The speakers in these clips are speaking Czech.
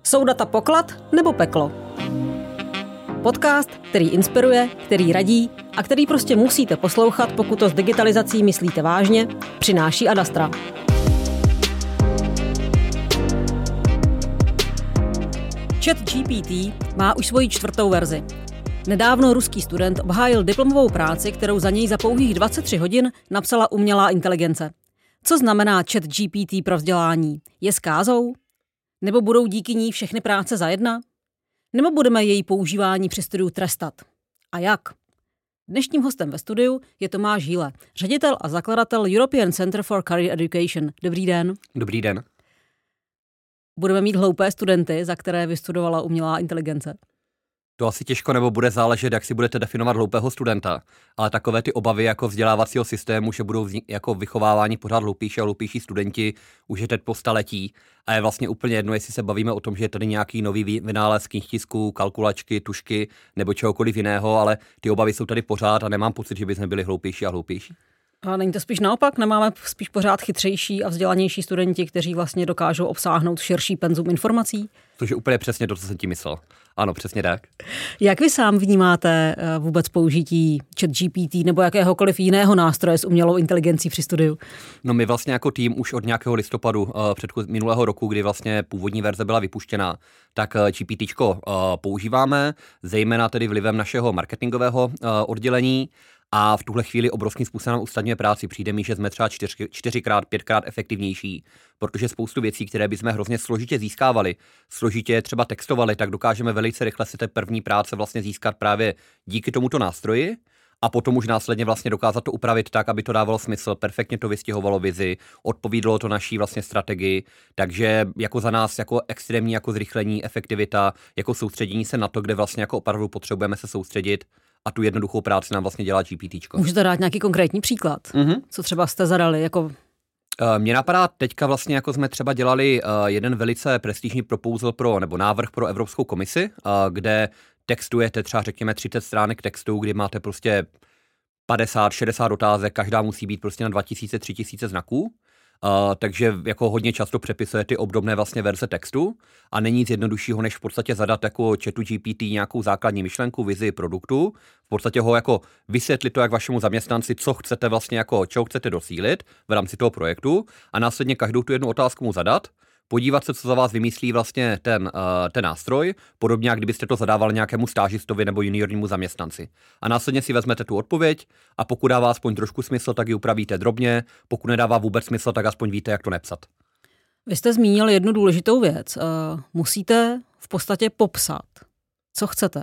Jsou data poklad nebo peklo? Podcast, který inspiruje, který radí a který prostě musíte poslouchat, pokud to s digitalizací myslíte vážně, přináší Ad Astra. ChatGPT má už svoji 4. verzi. Nedávno ruský student obhájil diplomovou práci, kterou za něj za pouhých 23 hodin napsala umělá inteligence. Co znamená ChatGPT pro vzdělání? Je zkázou? Nebo budou díky ní všechny práce za jedna? Nebo budeme její používání při studiu trestat? A jak? Dnešním hostem ve studiu je Tomáš Hýle, ředitel a zakladatel European Center for Career Education. Dobrý den. Dobrý den. Budeme mít hloupé studenty, za které vystudovala umělá inteligence? To asi těžko, nebo bude záležet, jak si budete definovat hloupého studenta. Ale takové ty obavy jako vzdělávacího systému, že budou jako vychovávání pořád hloupější a hloupější studenti, už je teď po staletí. A je vlastně úplně jedno, jestli se bavíme o tom, že je tady nějaký nový vynález knihtisku, kalkulačky, tušky nebo čehokoliv jiného, ale ty obavy jsou tady pořád a nemám pocit, že bychom byli hloupější a hloupější. A není to spíš naopak? Nemáme spíš pořád chytřejší a vzdělanější studenti, kteří vlastně dokážou obsáhnout širší penzum informací? Což je úplně přesně to, co jsem tím myslel. Ano, přesně tak. Jak vy sám vnímáte vůbec použití ChatGPT nebo jakéhokoliv jiného nástroje s umělou inteligencí při studiu? No my vlastně jako tým už od nějakého listopadu minulého roku, kdy vlastně původní verze byla vypuštěná, tak GPTčko používáme, zejména tedy vlivem našeho marketingového oddělení. A v tuhle chvíli obrovským způsobem usnadňuje práci. Přijde mi, že jsme třeba 4x, 5x efektivnější, protože spoustu věcí, které bychom hrozně složitě získávali, složitě třeba textovali, tak dokážeme velice rychle si té první práce vlastně získat právě díky tomuto nástroji a potom už následně vlastně dokázat to upravit tak, aby to dávalo smysl, perfektně to vystihovalo vizi, odpovídalo to naší vlastně strategii, takže jako za nás jako extrémní jako zrychlení, efektivita, jako soustředění se na to, kde vlastně jako opravdu potřebujeme se soustředit. A tu jednoduchou práci nám vlastně dělá GPTčko. Můžete dát nějaký konkrétní příklad? Co třeba jste zadali? Jako... Mně napadá teďka vlastně, jako jsme třeba dělali jeden velice prestižní proposal nebo návrh pro Evropskou komisi, kde textujete třeba řekněme 30 stránek textu, kdy máte prostě 50-60 otázek, každá musí být prostě na 2000-3000 znaků. Takže jako hodně často přepisuje ty obdobné vlastně verze textu a není nic jednoduššího, než v podstatě zadat jako chatu GPT nějakou základní myšlenku, vizi produktu, v podstatě ho jako vysvětlit to jak vašemu zaměstnanci, co chcete vlastně jako, čeho chcete docílit v rámci toho projektu a následně každou tu jednu otázku mu zadat, podívat se, co za vás vymyslí vlastně ten nástroj, podobně jak kdybyste to zadávali nějakému stážistovi nebo juniornímu zaměstnanci. A následně si vezmete tu odpověď a pokud dává aspoň trošku smysl, tak ji upravíte drobně, pokud nedává vůbec smysl, tak aspoň víte, jak to nepsat. Vy jste zmínil jednu důležitou věc. Musíte v podstatě popsat, co chcete.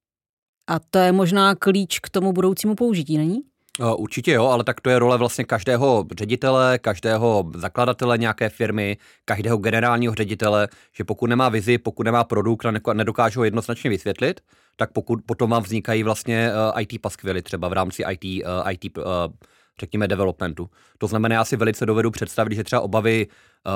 A to je možná klíč k tomu budoucímu použití, není? Určitě jo, ale tak to je role vlastně každého ředitele, každého zakladatele nějaké firmy, každého generálního ředitele, že pokud nemá vizi, pokud nemá produkt a nedokáže ho jednoznačně vysvětlit, tak potom vám vznikají vlastně IT paskvily třeba v rámci IT řekněme developmentu. To znamená, já si velice dovedu představit, že třeba obavy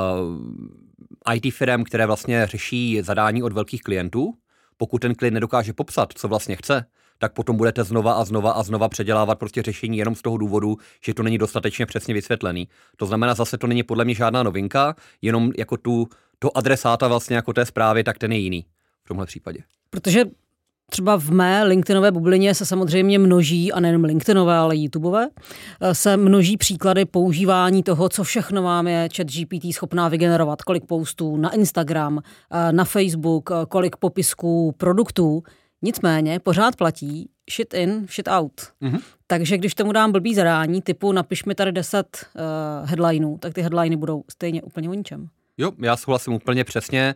IT firm, které vlastně řeší zadání od velkých klientů, pokud ten klient nedokáže popsat, co vlastně chce, tak potom budete znova předělávat prostě řešení jenom z toho důvodu, že to není dostatečně přesně vysvětlený. To znamená, zase to není podle mě žádná novinka, jenom jako to adresáta vlastně jako té zprávy, tak ten je jiný v tomhle případě. Protože třeba v mé LinkedInové bublině se samozřejmě množí, a nejen LinkedInové, ale YouTubeové, se množí příklady používání toho, co všechno vám je ChatGPT schopná vygenerovat. Kolik postů na Instagram, na Facebook, kolik popisků produktů. Nicméně pořád platí shit in, shit out. Takže když tomu dám blbý zadání, typu napiš mi tady 10 headlineů, tak ty headliny budou stejně úplně o ničem. Jo, já souhlasím úplně přesně.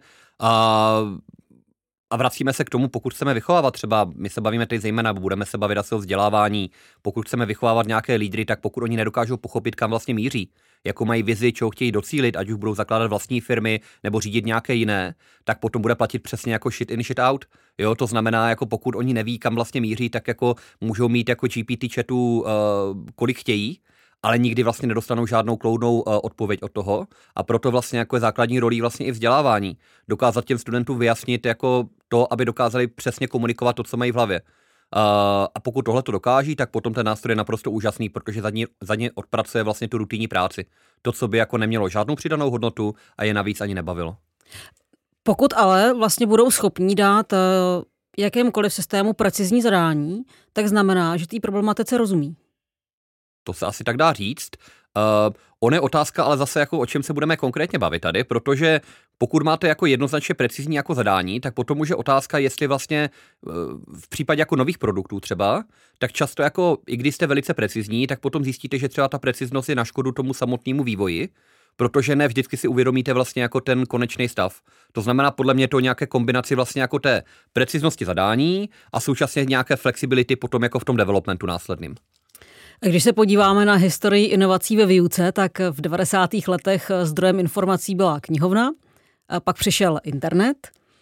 A vracíme se k tomu, pokud chceme vychovávat třeba, my se bavíme teď zejména, budeme se bavit asi o vzdělávání, pokud chceme vychovávat nějaké lídry, tak pokud oni nedokážou pochopit, kam vlastně míří, jako mají vizi, čeho chtějí docílit, ať už budou zakládat vlastní firmy nebo řídit nějaké jiné, tak potom bude platit přesně jako shit in, shit out. Jo, to znamená, jako pokud oni neví, kam vlastně míří, tak jako můžou mít jako GPT chatu kolik chtějí, ale nikdy vlastně nedostanou žádnou kloudnou odpověď od toho a proto vlastně jako je základní rolí vlastně i vzdělávání. Dokázat těm studentům vyjasnit jako to, aby dokázali přesně komunikovat to, co mají v hlavě. A pokud tohle to dokáží, tak potom ten nástroj je naprosto úžasný, protože za ně odpracuje vlastně tu rutinní práci. To, co by jako nemělo žádnou přidanou hodnotu a je navíc ani nebavilo. Pokud ale vlastně budou schopní dát jakémkoliv systému precizní zadání, tak znamená, že té problematice rozumí. To se asi tak dá říct. On je otázka, ale zase jako o čem se budeme konkrétně bavit tady, protože pokud máte jako jednoznačně precizní jako zadání, tak potom už je otázka, jestli vlastně v případě jako nových produktů třeba, tak často jako, i když jste velice precizní, tak potom zjistíte, že třeba ta preciznost je na škodu tomu samotnému vývoji, protože ne vždycky si uvědomíte vlastně jako ten konečný stav. To znamená podle mě to nějaké kombinaci vlastně jako té preciznosti zadání a současně nějaké flexibility potom jako v tom developmentu následným. Když se podíváme na historii inovací ve výuce, tak v 90. letech zdrojem informací byla knihovna, a pak přišel internet.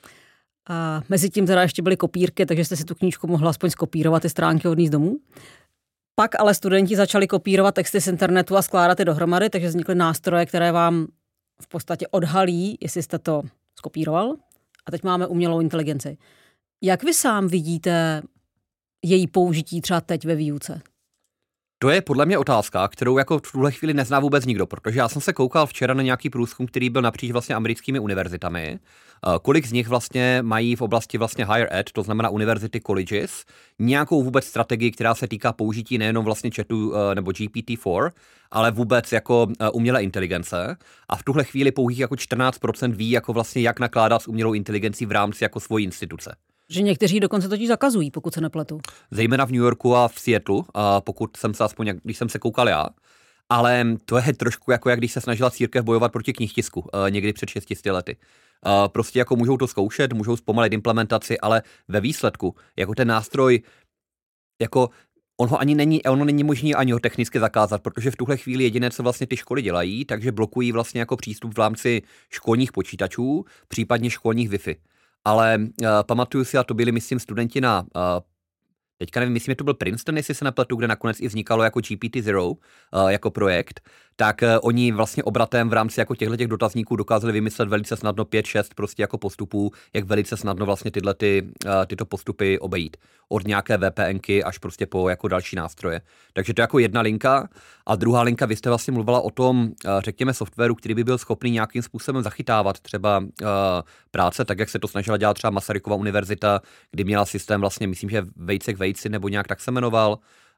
A mezi tím teda ještě byly kopírky, takže jste si tu knížku mohla aspoň skopírovat ty stránky odníst domů. Pak ale studenti začali kopírovat texty z internetu a skládat je dohromady, takže vznikly nástroje, které vám v podstatě odhalí, jestli jste to skopíroval. A teď máme umělou inteligenci. Jak vy sám vidíte její použití třeba teď ve výuce? To je podle mě otázka, kterou jako v tuhle chvíli nezná vůbec nikdo, protože já jsem se koukal včera na nějaký průzkum, který byl napříč vlastně americkými univerzitami. Kolik z nich vlastně mají v oblasti vlastně higher ed, to znamená univerzity, colleges, nějakou vůbec strategii, která se týká použití nejenom vlastně chatu nebo GPT-4, ale vůbec jako umělé inteligence. A v tuhle chvíli pouhých jako 14% ví jako vlastně jak nakládat s umělou inteligencí v rámci jako svojí instituce. Že někteří dokonce totiž zakazují, pokud se nepletu. Zejména v New Yorku a v Seattleu, pokud jsem se aspoň, když jsem se koukal já. Ale to je trošku jako, jak když se snažila církev bojovat proti knihtisku někdy před 600 lety. Prostě jako můžou to zkoušet, můžou zpomalit implementaci, ale ve výsledku, jako ten nástroj, jako ono není možné ani ho technicky zakázat, protože v tuhle chvíli jediné, co vlastně ty školy dělají, takže blokují vlastně jako přístup v rámci školních počítačů, případně školních Wi-Fi. Ale pamatuju si, a to byli, myslím, studenti na, teďka nevím, myslím, že to byl Princeton, jestli se nepletu, kde nakonec i vznikalo jako GPT-0 jako projekt, tak oni vlastně obratem v rámci jako těchto dotazníků dokázali vymyslet velice snadno 5-6 prostě jako postupů, jak velice snadno vlastně tyto postupy obejít. Od nějaké VPNky až prostě po jako další nástroje. Takže to je jako jedna linka. A druhá linka, vy jste vlastně mluvila o tom, řekněme, softwaru, který by byl schopný nějakým způsobem zachytávat třeba práce, tak jak se to snažila dělat třeba Masarykova univerzita, kdy měla systém vlastně, myslím, že Vejce k vejci, nebo nějak tak se jmenoval,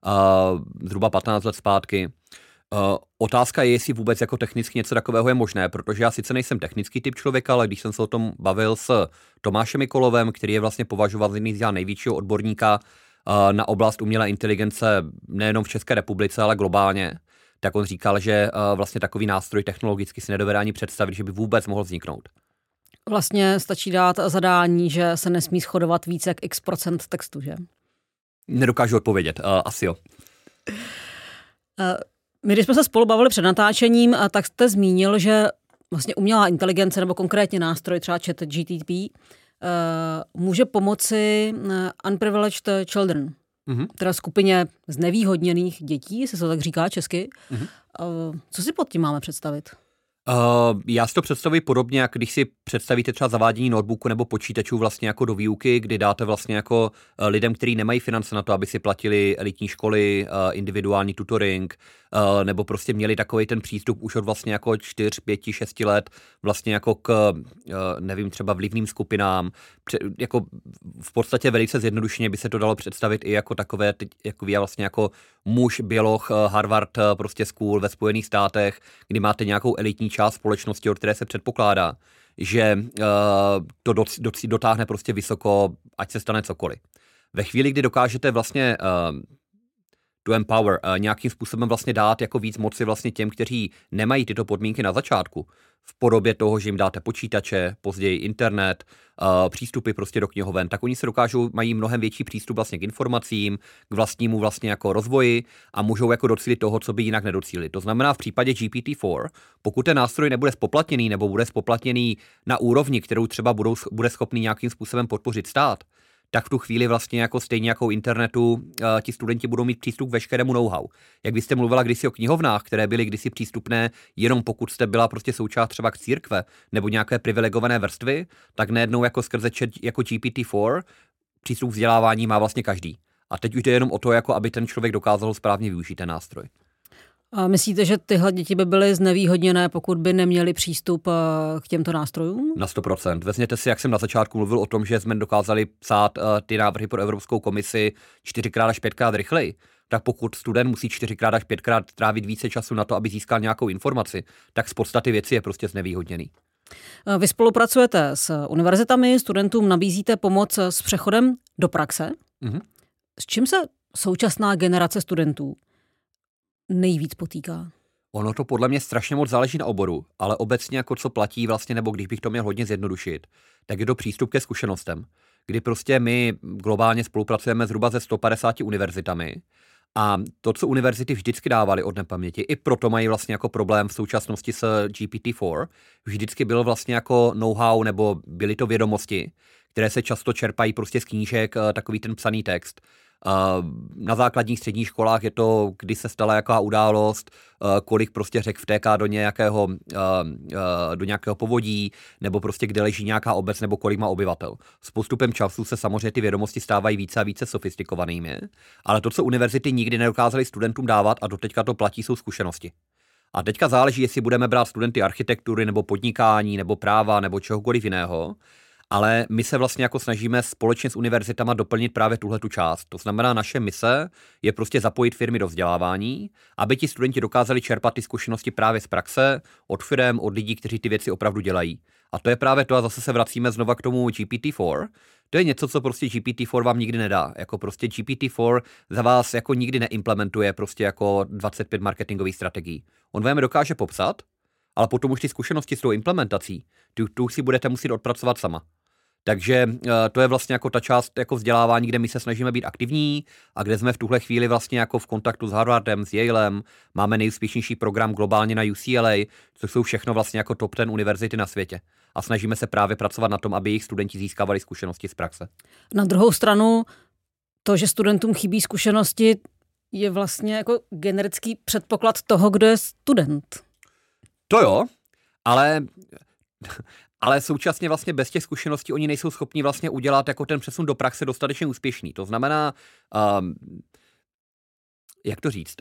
zhruba 15 let zpátky. Otázka je, jestli vůbec jako technicky něco takového je možné, protože já sice nejsem technický typ člověka, ale když jsem se o tom bavil s Tomášem Mikolovem, který je vlastně považoval za jedním z největšího odborníka na oblast umělé inteligence nejenom v České republice, ale globálně, tak on říkal, že vlastně takový nástroj technologicky si nedovede ani představit, že by vůbec mohl vzniknout. Vlastně stačí dát zadání, že se nesmí shodovat více jak x% textu, že? Nedokážu odpovědět, asi jo. My, když jsme se spolu bavili před natáčením, tak jste zmínil, že vlastně umělá inteligence nebo konkrétně nástroj třeba ChatGPT může pomoci unprivileged children, teda skupině znevýhodněných dětí, jestli se to tak říká česky. Co si pod tím máme představit? Já si to představuji podobně, jak když si představíte třeba zavádění notebooku nebo počítačů vlastně jako do výuky, kdy dáte vlastně jako lidem, kteří nemají finance na to, aby si platili elitní školy, individuální tutoring, nebo prostě měli takový ten přístup už od vlastně jako 4, 5, 6 let vlastně jako k, nevím, třeba vlivným skupinám. Jako v podstatě velice zjednodušeně by se to dalo představit i jako takové, jako vlastně jako muž, běloch, Harvard prostě school ve Spojených státech, kdy máte nějakou elitní část společnosti, od které se předpokládá, že to dotáhne prostě vysoko, ať se stane cokoliv. Ve chvíli, kdy dokážete vlastně to empower, nějakým způsobem vlastně dát jako víc moci vlastně těm, kteří nemají tyto podmínky na začátku, v podobě toho, že jim dáte počítače, později internet, přístupy prostě do knihoven, tak oni se mají mnohem větší přístup vlastně k informacím, k vlastnímu vlastně jako rozvoji a můžou jako docílit toho, co by jinak nedocílili. To znamená v případě GPT-4, pokud ten nástroj nebude spoplatněný nebo bude spoplatněný na úrovni, kterou třeba bude schopný nějakým způsobem podpořit stát, tak v tu chvíli vlastně jako stejně jako internetu ti studenti budou mít přístup k veškerému know-how. Jak byste mluvila kdysi o knihovnách, které byly kdysi přístupné jenom pokud jste byla prostě součást třeba k církve nebo nějaké privilegované vrstvy, tak najednou jako skrze jako GPT-4 přístup k vzdělávání má vlastně každý. A teď už jde jenom o to, jako aby ten člověk dokázal správně využít ten nástroj. A myslíte, že tyhle děti by byly znevýhodněné, pokud by neměli přístup k těmto nástrojům? Na 100%. Vezměte si, jak jsem na začátku mluvil o tom, že jsme dokázali psát ty návrhy pro Evropskou komisi 4x až 5x rychleji, tak pokud student musí 4x až 5x trávit více času na to, aby získal nějakou informaci, tak z podstaty věci je prostě znevýhodněný. Vy spolupracujete s univerzitami, studentům nabízíte pomoc s přechodem do praxe. Mhm. S čím se současná generace studentů nejvíc potýká? Ono to podle mě strašně moc záleží na oboru, ale obecně jako co platí vlastně, nebo když bych to měl hodně zjednodušit, tak je to přístup ke zkušenostem, kdy prostě my globálně spolupracujeme zhruba se 150 univerzitami a to, co univerzity vždycky dávaly od nepaměti, i proto mají vlastně jako problém v současnosti s GPT-4, vždycky byl vlastně jako know-how nebo byly to vědomosti, které se často čerpají prostě z knížek, takový ten psaný text. Na základních středních školách je to, kdy se stala jaká událost, kolik prostě řek vtéká do nějakého povodí, nebo prostě kde leží nějaká obec, nebo kolik má obyvatel. S postupem času se samozřejmě ty vědomosti stávají více a více sofistikovanými, ale to, co univerzity nikdy nedokázaly studentům dávat a doteďka to platí, jsou zkušenosti. A teďka záleží, jestli budeme brát studenty architektury, nebo podnikání, nebo práva, nebo čehokoliv jiného. Ale my se vlastně jako snažíme společně s univerzitama doplnit právě tuhletu část. To znamená, naše mise je prostě zapojit firmy do vzdělávání, aby ti studenti dokázali čerpat ty zkušenosti právě z praxe, od firem, od lidí, kteří ty věci opravdu dělají. A to je právě to, a zase se vracíme znova k tomu GPT-4. To je něco, co prostě GPT-4 vám nikdy nedá. Jako prostě GPT-4 za vás jako nikdy neimplementuje prostě jako 25 marketingových strategií. On vám je dokáže popsat, ale potom už ty zkušenosti s tou implementací, tu si budete muset odpracovat sama. Takže to je vlastně jako ta část jako vzdělávání, kde my se snažíme být aktivní a kde jsme v tuhle chvíli vlastně jako v kontaktu s Harvardem, s Yalem, máme nejúspěšnější program globálně na UCLA, což jsou všechno vlastně jako top 10 univerzity na světě. A snažíme se právě pracovat na tom, aby jejich studenti získávali zkušenosti z praxe. Na druhou stranu, to, že studentům chybí zkušenosti, je vlastně jako generický předpoklad toho, kdo je student. To jo, ale současně vlastně bez těch zkušeností oni nejsou schopni vlastně udělat jako ten přesun do praxe dostatečně úspěšný. To znamená, jak to říct,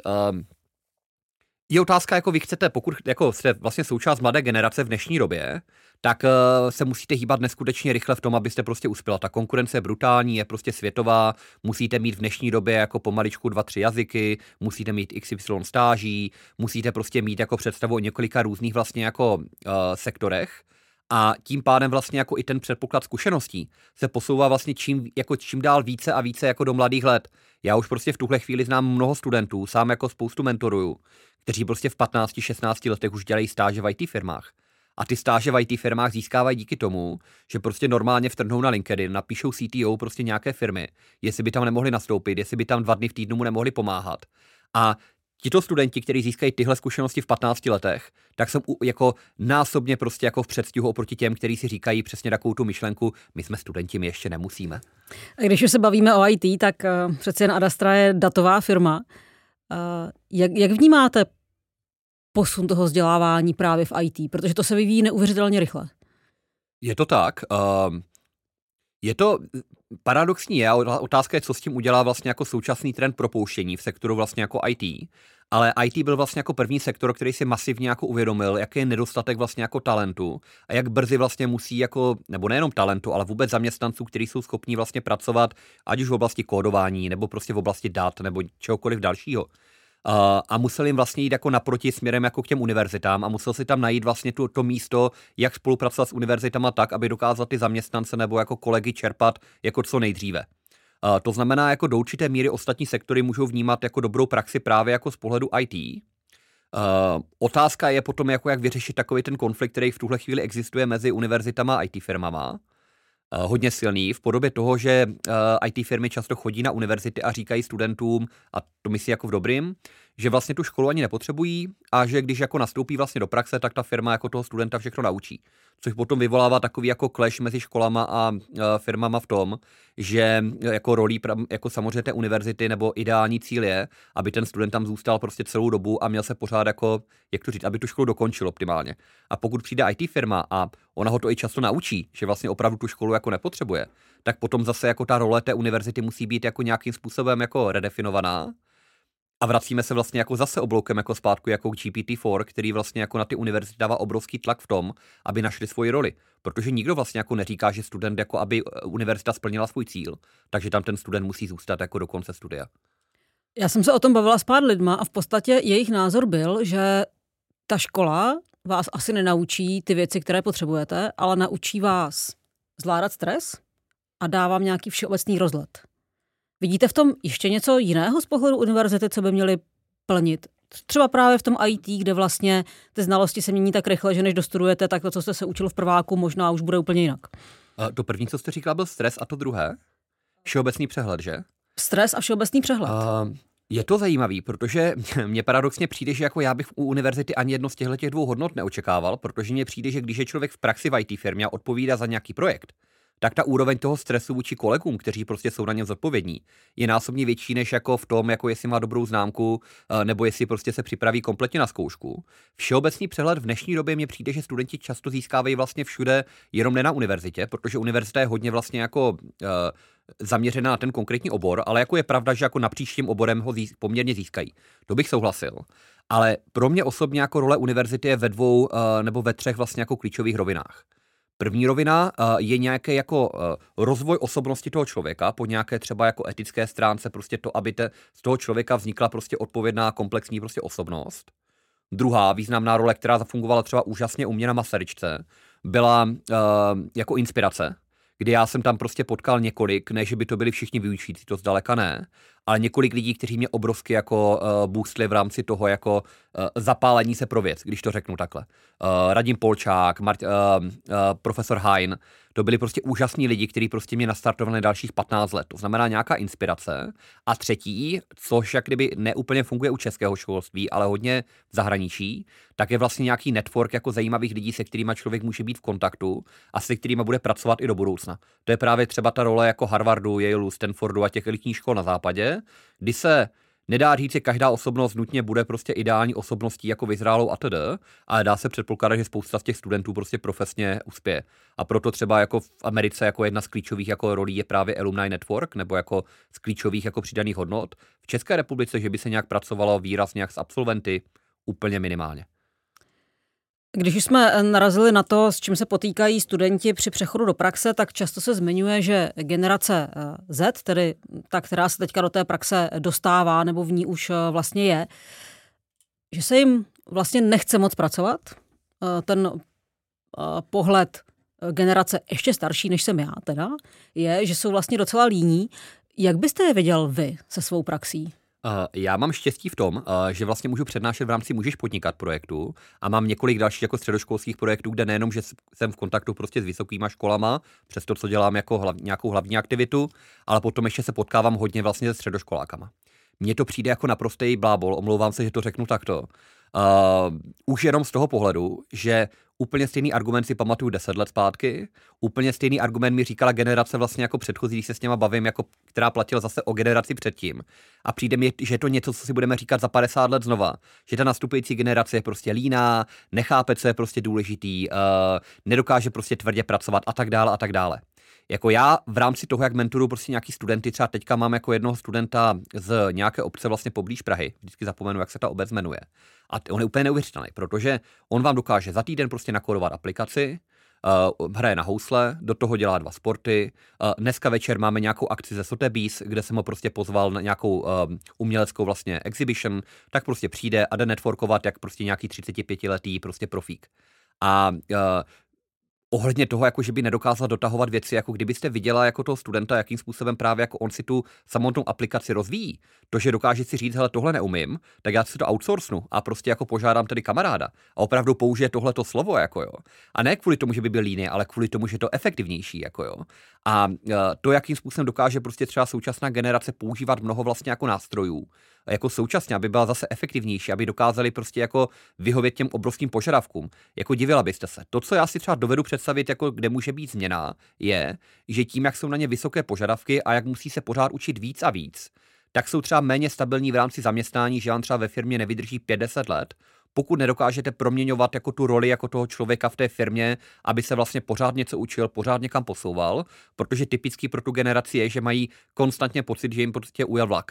je otázka, jako vy chcete, pokud jako jste vlastně součást mladé generace v dnešní době, tak se musíte hýbat neskutečně rychle v tom, abyste prostě uspěla. Ta konkurence je brutální, je prostě světová, musíte mít v dnešní době jako pomaličku 2-3 jazyky, musíte mít XY stáží, musíte prostě mít jako představu o několika různých vlastně jako sektorech. A tím pádem vlastně jako i ten předpoklad zkušeností se posouvá vlastně čím dál více a více jako do mladých let. Já už prostě v tuhle chvíli znám mnoho studentů, sám jako spoustu mentoruju, kteří prostě v 15-16 letech už dělají stáže v IT firmách. A ty stáže v IT firmách získávají díky tomu, že prostě normálně vtrhnou na LinkedIn, napíšou CTO prostě nějaké firmy, jestli by tam nemohli nastoupit, jestli by tam 2 dny v týdnu mu nemohli pomáhat. A tito studenti, kteří získají tyhle zkušenosti v 15 letech, tak jsem jako násobně prostě jako v předstihu oproti těm, kteří si říkají přesně takovou tu myšlenku, my jsme studenti, my ještě nemusíme. A když už se bavíme o IT, tak přece jen Adastra je datová firma. Jak vnímáte posun toho vzdělávání právě v IT? Protože to se vyvíjí neuvěřitelně rychle. Je to tak. Je to paradoxní, otázka je, co s tím udělá vlastně jako současný trend propouštění v sektoru vlastně jako IT, ale IT byl vlastně jako první sektor, který si masivně jako uvědomil, jaký je nedostatek vlastně jako talentu a jak brzy vlastně musí jako, nebo nejenom talentu, ale vůbec zaměstnanců, kteří jsou schopní vlastně pracovat, ať už v oblasti kódování, nebo prostě v oblasti dat, nebo čehokoliv dalšího. A musel jim vlastně jít jako naproti směrem jako k těm univerzitám a musel si tam najít vlastně to místo, jak spolupracovat s univerzitama tak, aby dokázal ty zaměstnance nebo jako kolegy čerpat jako co nejdříve. To znamená, jako do určité míry ostatní sektory můžou vnímat jako dobrou praxi právě jako z pohledu IT. Otázka je potom, jako jak vyřešit takový ten konflikt, který v tuhle chvíli existuje mezi univerzitama a IT firmama. Hodně silný v podobě toho, že IT firmy často chodí na univerzity a říkají studentům, a to myslí jako v dobrým, že vlastně tu školu ani nepotřebují a že když jako nastoupí vlastně do praxe, tak ta firma jako toho studenta všechno naučí. Což potom vyvolává takový jako clash mezi školama a firmama v tom, že jako rolí jako samozřejmě té univerzity nebo ideální cíl je, aby ten student tam zůstal prostě celou dobu a měl se pořád jako, jak to říct, aby tu školu dokončil optimálně. A pokud přijde IT firma a ona ho to i často naučí, že vlastně opravdu tu školu jako nepotřebuje, tak potom zase jako ta role té univerzity musí být jako nějakým způsobem jako redefinovaná. A vracíme se vlastně jako zase obloukem jako zpátku jako GPT-4, který vlastně jako na ty univerzity dává obrovský tlak v tom, aby našli svoji roli. Protože nikdo vlastně jako neříká, že student jako aby univerzita splnila svůj cíl, takže tam ten student musí zůstat jako do konce studia. Já jsem se o tom bavila s pár lidma a v podstatě jejich názor byl, že ta škola vás asi nenaučí ty věci, které potřebujete, ale naučí vás zvládat stres a dá vám nějaký všeobecný rozhled. Vidíte v tom ještě něco jiného z pohledu univerzity, co by měly plnit? Třeba právě v tom IT, kde vlastně ty znalosti se mění tak rychle, že než dostudujete, tak to, co jste se učil v prváku, možná už bude úplně jinak. To první, co jste říkala, byl stres a to druhé? Všeobecný přehled, že? Stres a všeobecný přehled. Je to zajímavý, protože mně paradoxně přijde, že jako já bych u univerzity ani jedno z těchto dvou hodnot neočekával, protože mně přijde, že když je člověk v praxi v IT firmě a odpovídá za nějaký projekt, tak ta úroveň toho stresu vůči kolegům, kteří prostě jsou na něm zodpovědní, je násobně větší než jako v tom, jako jestli má dobrou známku, nebo jestli prostě se připraví kompletně na zkoušku. Všeobecný přehled v dnešní době mně přijde, že studenti často získávají vlastně všude, jenom ne na univerzitě, protože univerzita je hodně vlastně jako zaměřená na ten konkrétní obor, ale jako je pravda, že jako napříč tím oborem ho poměrně získají. To bych souhlasil. Ale pro mě osobně jako role univerzity je ve dvou nebo ve třech vlastně jako klíčových rovinách. První rovina je nějaký jako rozvoj osobnosti toho člověka po nějaké třeba jako etické stránce, prostě to, aby z toho člověka vznikla prostě odpovědná komplexní prostě osobnost. Druhá významná role, která zafungovala třeba úžasně u mě na Masaryčce, byla jako inspirace, kdy já jsem tam prostě potkal několik, ne, že by to byli všichni vyučící, to zdaleka ne, ale několik lidí, kteří mě obrovsky jako boostli v rámci toho jako zapálení se pro věc, když to řeknu takhle. Radim Polčák, profesor Hein, to byli prostě úžasní lidi, kteří prostě mě nastartovali dalších 15 let. To znamená nějaká inspirace. A třetí, což jak kdyby neúplně funguje u českého školství, ale hodně v zahraničí, tak je vlastně nějaký network jako zajímavých lidí, se kterými člověk může být v kontaktu a se kterými bude pracovat i do budoucna. To je právě třeba ta role jako Harvardu, Yaleu, Stanfordu a těch elitních škol na západě, kdy se nedá říct, že každá osobnost nutně bude prostě ideální osobností jako vyzrálou atd., ale dá se předpokládat, že spousta z těch studentů prostě profesně uspěje. A proto třeba jako v Americe jako jedna z klíčových jako rolí je právě Alumni Network, nebo jako z klíčových jako přidaných hodnot. V České republice, že by se nějak pracovalo výrazně nějak s absolventy, úplně minimálně. Když už jsme narazili na to, s čím se potýkají studenti při přechodu do praxe, tak často se zmiňuje, že generace Z, tedy ta, která se teďka do té praxe dostává nebo v ní už vlastně je, že se jim vlastně nechce moc pracovat. Ten pohled generace ještě starší, než jsem já teda, je, že jsou vlastně docela líní. Jak byste je viděl vy se svou praxí? Já mám štěstí v tom, že vlastně můžu přednášet v rámci Můžeš podnikat projektu a mám několik dalších jako středoškolských projektů, kde nejenom, že jsem v kontaktu prostě s vysokýma školama, přes to, co dělám jako nějakou hlavní aktivitu, ale potom ještě se potkávám hodně vlastně se středoškolákama. Mně to přijde jako naprostý blábol, omlouvám se, že to řeknu takto. Už jenom z toho pohledu, že úplně stejný argument si pamatuju 10 let zpátky, úplně stejný argument mi říkala generace vlastně jako předchozí, když se s něma bavím, jako která platila zase o generaci předtím. A přijde mi, že je to něco, co si budeme říkat za 50 let znova. Že ta nastupující generace je prostě líná, nechápe, co je prostě důležitý, nedokáže prostě tvrdě pracovat a tak dále a tak dále. Jako já v rámci toho, jak mentoruju prostě nějaký studenty, třeba teďka mám jako jednoho studenta z nějaké obce vlastně poblíž Prahy, vždycky zapomenu, jak se ta obec jmenuje. A on je úplně neuvěřitelný, protože on vám dokáže za týden prostě nakodovat aplikaci, hraje na housle, do toho dělá 2 sporty. Dneska večer máme nějakou akci ze Sotheby's, kde jsem ho prostě pozval na nějakou uměleckou vlastně exhibition, tak prostě přijde a jde networkovat jak prostě nějaký 35letý prostě profík. A ohledně toho, jako že by nedokázal dotahovat věci, jako kdybyste viděla jako toho studenta, jakým způsobem právě jako on si tu samotnou aplikaci rozvíjí. To, že dokáže si říct, hele, tohle neumím, tak já si to outsourcnu a prostě jako požádám tedy kamaráda a opravdu použije tohleto slovo, jako jo. A ne kvůli tomu, že by byl líný, ale kvůli tomu, že je to efektivnější, jako jo. A to, jakým způsobem dokáže prostě třeba současná generace používat mnoho vlastně jako nástrojů, jako současně, aby byla zase efektivnější, aby dokázali prostě jako vyhovět těm obrovským požadavkům. Jako divila byste se. To, co já si třeba dovedu představit, jako kde může být změna, je, že tím, jak jsou na ně vysoké požadavky a jak musí se pořád učit víc a víc, tak jsou třeba méně stabilní v rámci zaměstnání, že vám třeba ve firmě nevydrží 50 let, pokud nedokážete proměňovat jako tu roli jako toho člověka v té firmě, aby se vlastně pořád něco učil, pořád někam posouval, protože typický pro tu generaci je, že mají konstantně pocit, že jim prostě ujel vlak.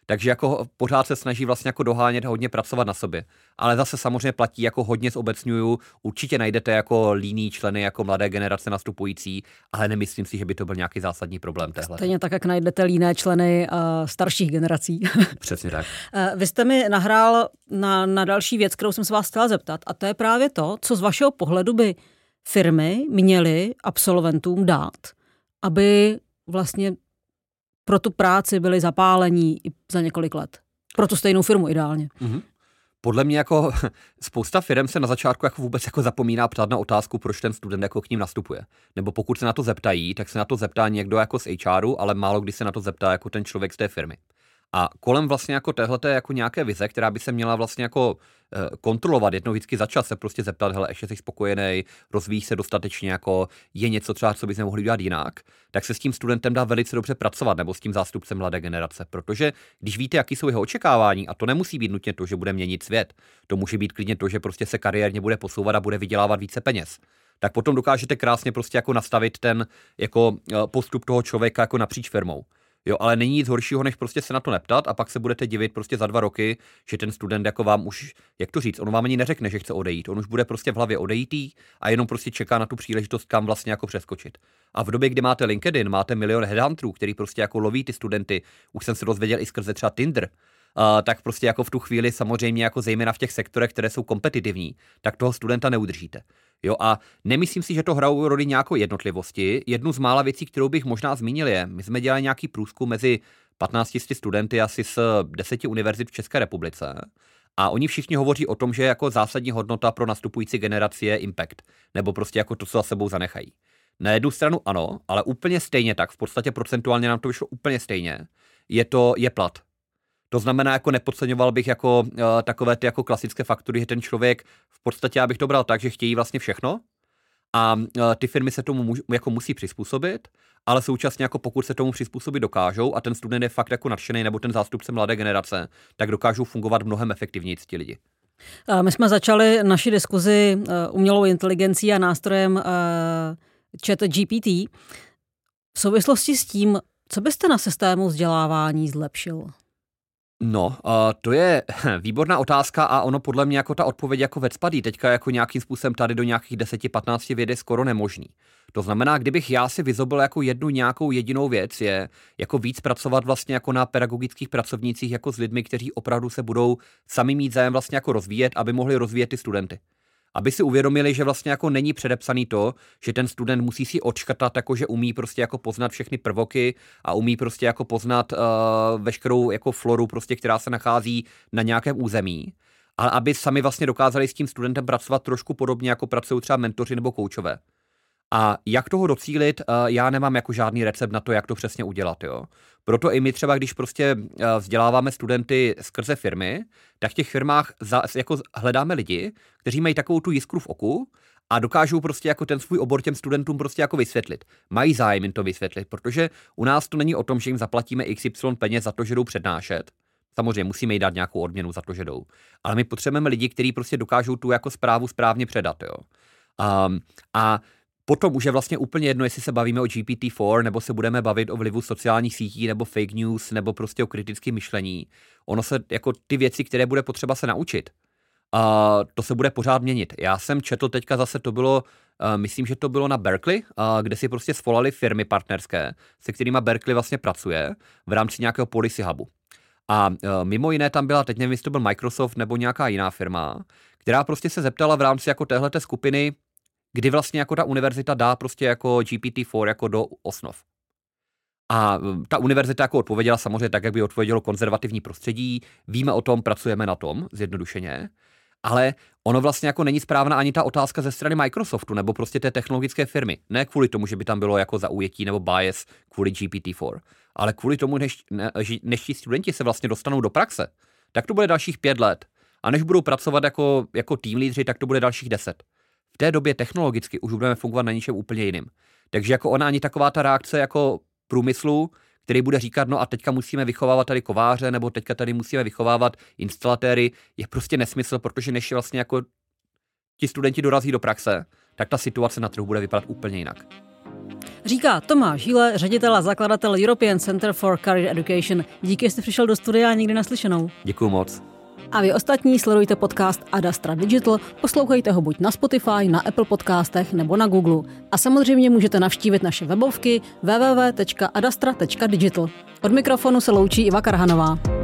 Takže jako pořád se snaží vlastně jako dohánět, hodně pracovat na sobě. Ale zase samozřejmě platí, jako hodně zobecňuju, určitě najdete jako líný členy, jako mladé generace nastupující, ale nemyslím si, že by to byl nějaký zásadní problém téhle. Stejně tak, jak najdete líné členy starších generací. Přesně tak. Vy jste mi nahrál na další věc, kterou jsem se vás chtěla zeptat, a to je právě to, co z vašeho pohledu by firmy měly absolventům dát, aby vlastně pro tu práci byli zapálení i za několik let. Pro tu stejnou firmu ideálně. Mm-hmm. Podle mě jako spousta firm se na začátku jako vůbec jako zapomíná ptát na otázku, proč ten student jako k ním nastupuje. Nebo pokud se na to zeptají, tak se na to zeptá někdo jako z HRu, ale málo kdy se na to zeptá jako ten člověk z té firmy. A kolem vlastně jako téhleté jako nějaké vize, která by se měla vlastně jako kontrolovat, jednou vždycky za čas se prostě zeptat, hele, ještě jsi spokojený, rozvíjíš se dostatečně, jako je něco třeba, co bys nemohli dělat jinak, tak se s tím studentem dá velice dobře pracovat, nebo s tím zástupcem mladé generace, protože když víte, jaký jsou jeho očekávání, a to nemusí být nutně to, že bude měnit svět, to může být klidně to, že prostě se kariérně bude posouvat a bude vydělávat více peněz. Tak potom dokážete krásně prostě jako nastavit ten jako postup toho člověka jako napříč firmou. Jo, ale není nic horšího, než prostě se na to neptat a pak se budete divit prostě za 2 roky, že ten student jako vám už, jak to říct, on vám ani neřekne, že chce odejít. On už bude prostě v hlavě odejítý a jenom prostě čeká na tu příležitost, kam vlastně jako přeskočit. A v době, kdy máte LinkedIn, máte milion headhunterů, který prostě jako loví ty studenty, už jsem se dozvěděl i skrze třeba Tinder, tak prostě jako v tu chvíli samozřejmě jako zejména v těch sektorech, které jsou kompetitivní, tak toho studenta neudržíte. Jo, a nemyslím si, že to hrajou roli nějakou jednotlivosti. Jednu z mála věcí, kterou bych možná zmínil je, my jsme dělali nějaký průzkum mezi 15 studenty asi z 10 univerzit v České republice a oni všichni hovoří o tom, že jako zásadní hodnota pro nastupující generaci je impact, nebo prostě jako to, co za sebou zanechají. Na jednu stranu ano, ale úplně stejně tak, v podstatě procentuálně nám to vyšlo úplně stejně, je plat. To znamená, jako nepodceňoval bych jako takové ty jako klasické faktory, že ten člověk v podstatě, já bych to bral tak, že chtějí vlastně všechno a ty firmy se tomu jako musí přizpůsobit, ale současně jako pokud se tomu přizpůsobit dokážou a ten student je fakt jako nadšený nebo ten zástupce mladé generace, tak dokážou fungovat mnohem efektivněji ti lidi. My jsme začali naši diskuzi umělou inteligencí a nástrojem ChatGPT. V souvislosti s tím, co byste na systému vzdělávání zlepšil? No, to je výborná otázka a ono podle mě jako ta odpověď jako vecpadí teďka jako nějakým způsobem tady do nějakých 10-15 věd je skoro nemožný. To znamená, kdybych já si vyzobil jako jednu nějakou jedinou věc je jako víc pracovat vlastně jako na pedagogických pracovnících jako s lidmi, kteří opravdu se budou sami mít zájem vlastně jako rozvíjet, aby mohli rozvíjet ty studenty. Aby si uvědomili, že vlastně jako není předepsaný to, že ten student musí si odškrtat, jako že umí prostě jako poznat všechny prvoky a umí prostě jako poznat veškerou jako floru prostě, která se nachází na nějakém území, ale aby sami vlastně dokázali s tím studentem pracovat trošku podobně, jako pracují třeba mentoři nebo koučové. A jak toho docílit, já nemám jako žádný recept na to, jak to přesně udělat, jo. Proto i my třeba, když prostě vzděláváme studenty skrze firmy, tak v těch firmách jako hledáme lidi, kteří mají takovou tu jiskru v oku a dokážou prostě jako ten svůj obor těm studentům prostě jako vysvětlit. Mají zájem jim to vysvětlit, protože u nás to není o tom, že jim zaplatíme XY peněz za to, že jdou přednášet. Samozřejmě musíme jí dát nějakou odměnu za to, že jdou. Ale my potřebujeme lidi, kteří prostě dokážou tu jako zprávu správně předat, jo. A potom už je vlastně úplně jedno, jestli se bavíme o GPT-4, nebo se budeme bavit o vlivu sociálních sítí, nebo fake news, nebo prostě o kritickém myšlení. Ono se jako ty věci, které bude potřeba se naučit, to se bude pořád měnit. Já jsem četl teďka zase, to bylo, myslím, že to bylo na Berkeley, kde si prostě svolali firmy partnerské, se kterými Berkeley vlastně pracuje v rámci nějakého policy hubu. A mimo jiné tam byla, teď nevím, jestli to byl Microsoft nebo nějaká jiná firma, která prostě se zeptala v rámci jako téhleté skupiny, kdy vlastně jako ta univerzita dá prostě jako GPT-4 jako do osnov. A ta univerzita jako odpověděla samozřejmě tak, jak by odpovědělo konzervativní prostředí, víme o tom, pracujeme na tom, zjednodušeně, ale ono vlastně jako není správná ani ta otázka ze strany Microsoftu nebo prostě té technologické firmy. Ne kvůli tomu, že by tam bylo jako zaujetí nebo bias kvůli GPT-4, ale kvůli tomu, než ti studenti se vlastně dostanou do praxe, tak to bude dalších 5 let. A než budou pracovat jako tým lídři, tak to bude dalších 10. V té době technologicky už budeme fungovat na něčem úplně jiným. Takže jako ona ani taková ta reakce jako průmyslu, který bude říkat, no a teďka musíme vychovávat tady kováře, nebo teďka tady musíme vychovávat instalatéry, je prostě nesmysl, protože než vlastně jako ti studenti dorazí do praxe, tak ta situace na trhu bude vypadat úplně jinak. Říká Tomáš Hýle, ředitel a zakladatel European Center for Career Education. Díky, že jste přišel do studia a nikdy naslyšenou. Děkuju moc. A vy ostatní sledujte podcast Adastra Digital, poslouchejte ho buď na Spotify, na Apple podcastech nebo na Google. A samozřejmě můžete navštívit naše webovky www.adastra.digital. Od mikrofonu se loučí Iva Karhanová.